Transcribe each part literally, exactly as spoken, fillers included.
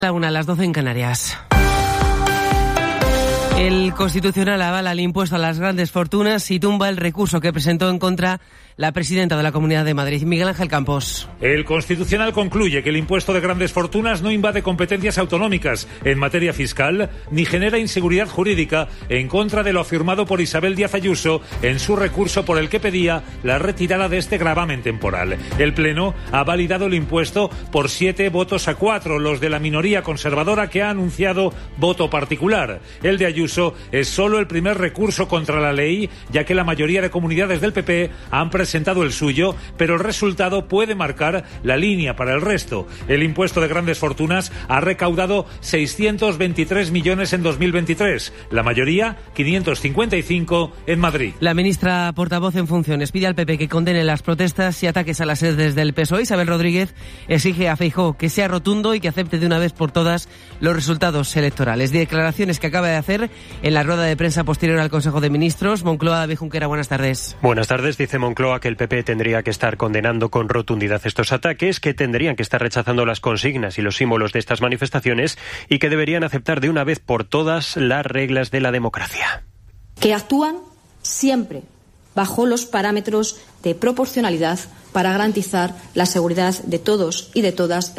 La una a las doce en Canarias. El Constitucional avala el impuesto a las grandes fortunas y tumba el recurso que presentó en contra la presidenta de la Comunidad de Madrid, Miguel Ángel Campos. El Constitucional concluye que el impuesto de grandes fortunas no invade competencias autonómicas en materia fiscal ni genera inseguridad jurídica, en contra de lo afirmado por Isabel Díaz Ayuso en su recurso por el que pedía la retirada de este gravamen temporal. El Pleno ha validado el impuesto por siete votos a cuatro, los de la minoría conservadora, que ha anunciado voto particular. El de Ayuso es solo el primer recurso contra la ley, ya que la mayoría de comunidades del P P han presentado el suyo, pero el resultado puede marcar la línea para el resto. El impuesto de grandes fortunas ha recaudado seiscientos veintitrés millones en dos mil veintitrés, la mayoría quinientos cincuenta y cinco en Madrid. La ministra portavoz en funciones pide al P P que condene las protestas y ataques a las sedes del P S O E. Isabel Rodríguez exige a Feijóo que sea rotundo y que acepte de una vez por todas los resultados electorales. Declaraciones que acaba de hacer en la rueda de prensa posterior al Consejo de Ministros. Moncloa, David Junquera, buenas tardes. Buenas tardes. Dice Moncloa que el P P tendría que estar condenando con rotundidad estos ataques, que tendrían que estar rechazando las consignas y los símbolos de estas manifestaciones y que deberían aceptar de una vez por todas las reglas de la democracia. Que actúan siempre bajo los parámetros de proporcionalidad para garantizar la seguridad de todos y de todas,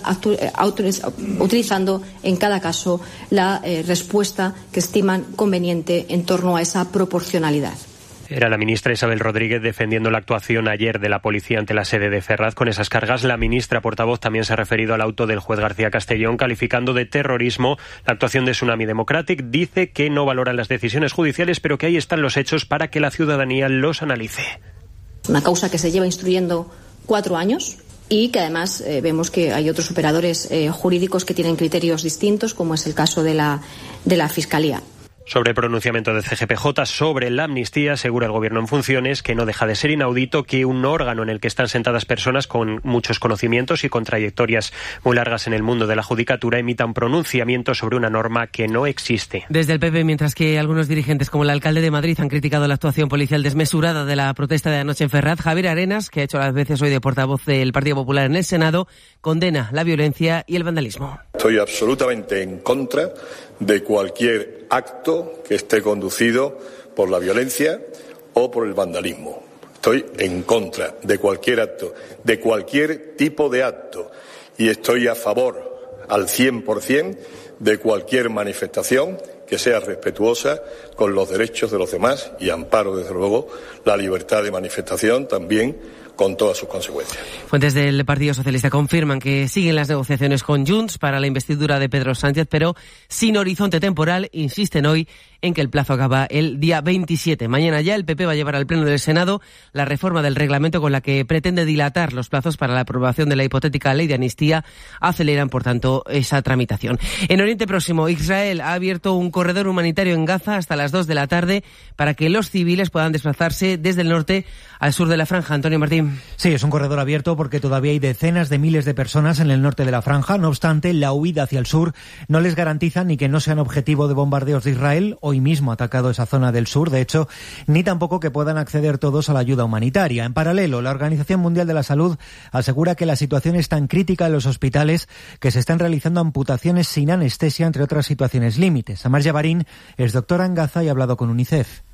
utilizando en cada caso la eh, respuesta que estiman conveniente en torno a esa proporcionalidad. Era la ministra Isabel Rodríguez defendiendo la actuación ayer de la policía ante la sede de Ferraz con esas cargas. La ministra portavoz también se ha referido al auto del juez García Castellón, calificando de terrorismo la actuación de Tsunami Democratic. Dice que no valoran las decisiones judiciales, pero que ahí están los hechos para que la ciudadanía los analice. Una causa que se lleva instruyendo cuatro años y que además eh, vemos que hay otros operadores eh, jurídicos que tienen criterios distintos, como es el caso de la, de la Fiscalía. Sobre el pronunciamiento del C G P J sobre la amnistía, asegura el Gobierno en funciones que no deja de ser inaudito que un órgano en el que están sentadas personas con muchos conocimientos y con trayectorias muy largas en el mundo de la judicatura emita un pronunciamiento sobre una norma que no existe. Desde el P P, mientras que algunos dirigentes como el alcalde de Madrid han criticado la actuación policial desmesurada de la protesta de anoche en Ferraz, Javier Arenas, que ha hecho las veces hoy de portavoz del Partido Popular en el Senado, condena la violencia y el vandalismo. Estoy absolutamente en contra de cualquier acto que esté conducido por la violencia o por el vandalismo. Estoy en contra de cualquier acto, de cualquier tipo de acto, y estoy a favor al cien por ciento de cualquier manifestación que sea respetuosa con los derechos de los demás y amparo, desde luego, la libertad de manifestación también, con todas sus consecuencias. Fuentes del Partido Socialista confirman que siguen las negociaciones con Junts para la investidura de Pedro Sánchez, pero sin horizonte temporal. Insisten hoy en que el plazo acaba el día veintisiete. Mañana ya el P P va a llevar al Pleno del Senado la reforma del reglamento con la que pretende dilatar los plazos para la aprobación de la hipotética ley de amnistía. Aceleran, por tanto, esa tramitación. En Oriente Próximo, Israel ha abierto un corredor humanitario en Gaza hasta las dos de la tarde para que los civiles puedan desplazarse desde el norte al sur de la franja. Antonio Martín. Sí, es un corredor abierto porque todavía hay decenas de miles de personas en el norte de la franja. No obstante, la huida hacia el sur no les garantiza ni que no sean objetivo de bombardeos de Israel, hoy mismo ha atacado esa zona del sur, de hecho, ni tampoco que puedan acceder todos a la ayuda humanitaria. En paralelo, la Organización Mundial de la Salud asegura que la situación es tan crítica en los hospitales que se están realizando amputaciones sin anestesia, entre otras situaciones límites. Amar Yabarín es doctora en Gaza y ha hablado con UNICEF.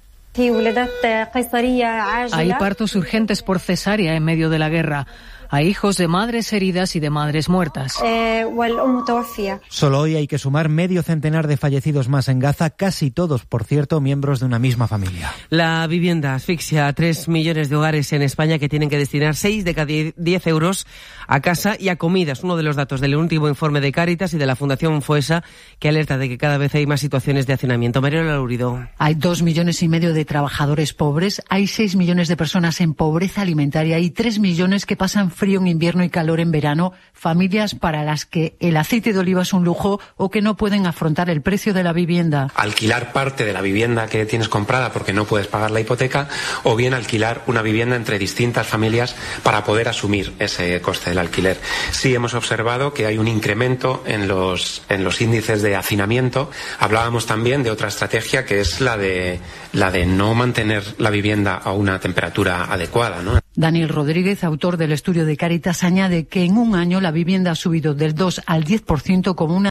Hay partos urgentes por cesárea en medio de la guerra. Hay hijos de madres heridas y de madres muertas. Solo hoy hay que sumar medio centenar de fallecidos más en Gaza, casi todos, por cierto, miembros de una misma familia. La vivienda asfixia a tres millones de hogares en España que tienen que destinar seis de cada diez euros a casa y a comidas. Uno de los datos del último informe de Cáritas y de la Fundación Foesa, que alerta de que cada vez hay más situaciones de hacinamiento. Mariela Laurido. Hay dos millones y medio de trabajadores pobres, hay seis millones de personas en pobreza alimentaria y tres millones que pasan frío en invierno y calor en verano, familias para las que el aceite de oliva es un lujo o que no pueden afrontar el precio de la vivienda. Alquilar parte de la vivienda que tienes comprada porque no puedes pagar la hipoteca, o bien alquilar una vivienda entre distintas familias para poder asumir ese coste del alquiler. Sí hemos observado que hay un incremento en los, en los índices de hacinamiento. Hablábamos también de otra estrategia que es la de, la de no mantener la vivienda a una temperatura adecuada, ¿no? Daniel Rodríguez, autor del estudio de Cáritas, añade que en un año la vivienda ha subido del dos al diez por ciento como una